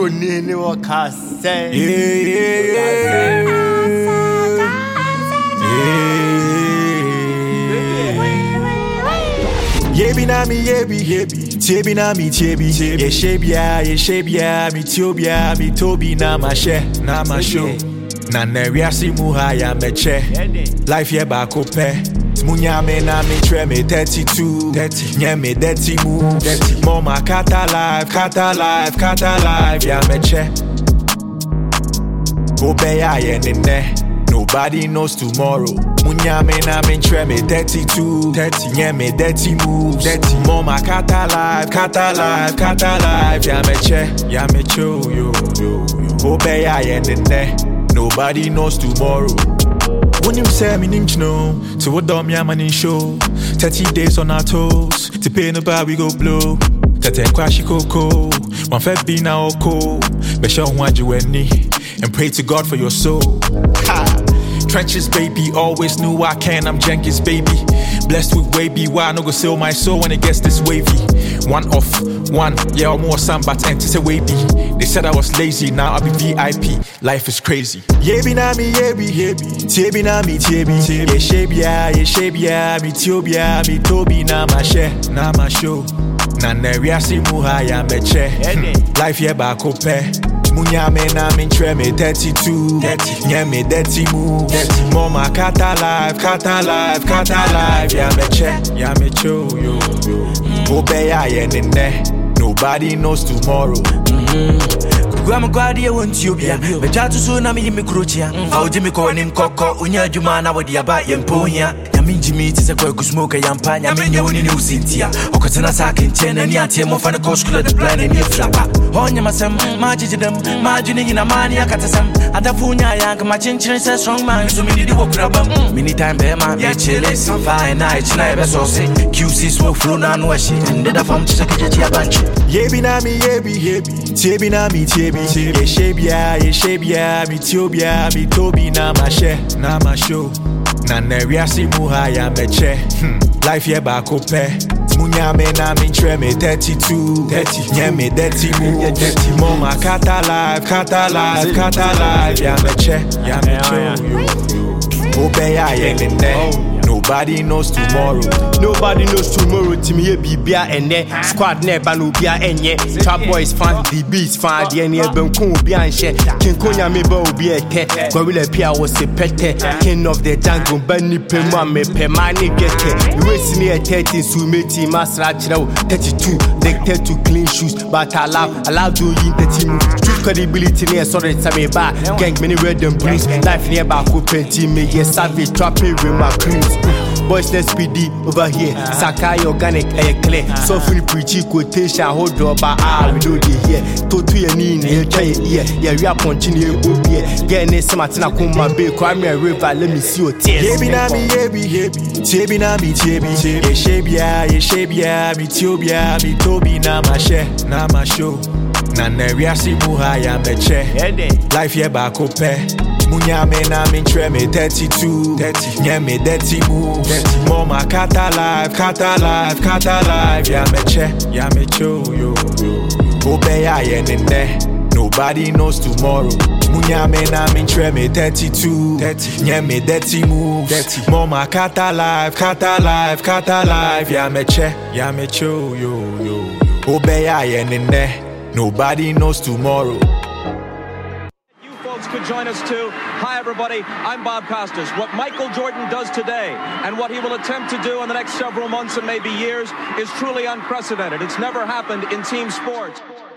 Nini Wakase. Yebi na mi yebi, tebi na mi tebi. Ye shebia, mi tiobia, mi tobi na ma show. Na neriasi muha ya meche. Life ye bako pe. Munya me na me tre me 32. Nye me dirty move. Mama kata life, ya meche. Obeya ye nene. Nobody knows tomorrow. Munya me na me tre me 32. Nye me dirty moves. Mama kata life, ya meche, yo. Obeya ye nene. Nobody knows tomorrow. When you say me name know, to what dumb ya man in show. 30 days on our toes, to pay no bar we go blow. Tete kwashi koko, one fed be now cold. But show one you and pray to God for your soul. Ha! Trenches, baby, always knew I can. I'm Jenkins, baby. Blessed with wavy, why no go sell my soul when it gets this wavy? One off, yeah, more some but enter say wavy. They said I was lazy, now I be VIP. Life is crazy. Yebi na mi yebi, tebi na mi tebi. Ye shebia, mi tiobia, mi tobi na ma show. Na neriasi muha ya meche. Life ye bako pe. Munya me na me tre me 32. Nye me dirty move. Mama kata life, ya meche, yo. Obeya ye nene. Nobody knows tomorrow. Grandma Guardia won't you be a Jatu Suna me Mikrotia. How Jimmy call him Coco, Unya Jumana with the Abat Yamponia. Yamin Jimmy is a quack smoker, Yampania, Many new Cynthia. Okatana Sakin, Chen and Yatiam of an Coscula, the plan in your flapper. Onyamasam, margining in a mania catasam. Adafunia, Yank, my chin says strong man, so many do grab many time Bema, Chiles, fine nights, never so say. QC smoke flow on washi, and the farm to secretary a bunch. Yebi na mi yebi, tebi na mi tebi. Ye shebia, mi tiobia, mi tobi na ma show. Na neriasi muha ya meche. Life ye bako pe. Munya me na me tre me 32. Nye me dirty move. Mama kata life, ya meche, yo. Obeya ye nene. Nobody knows tomorrow. Nobody knows tomorrow. Timmy Bibia and squad never no bia enye. Trap boys fan the beats fan the any benku bia and share. King Konya meba obi eke. Gorilla Pia was a pete. King of the jungle Benny Pema me Pemani get it. We see near 13 so meti masra 32. Addicted to clean shoes, but allow do in the team. True credibility near sorry Sammy ba. Gang many red and blues. Life near back open team me yes savage trapping with my crews. Boys let's PD over here. Sakai organic air clear. So free preachy quotation hold drop by we do the here. Totu ya nini try here. Yeah we are punching here go here. Get ne smartina kuma be crime river let me see your tears. Yebi na mi yebi, tebi na mi tebi. Ye shebia, mi tiobia, mi tobi na ma show. Na neriasi muha ya meche. Life ye bako pe. Munya me na me tre me 32. Nye me dirty move. Mama kata life, ya meche, yo. Obeya ye nene. Nobody knows tomorrow. Munya me na me tre me 32. Nye me dirty move. Mama kata life, ya meche, yo. Obeya ye nene. Nobody knows tomorrow. Could join us too. Hi everybody, I'm Bob Costas. What Michael Jordan does today and what he will attempt to do in the next several months and maybe years is truly unprecedented. It's never happened in team sports.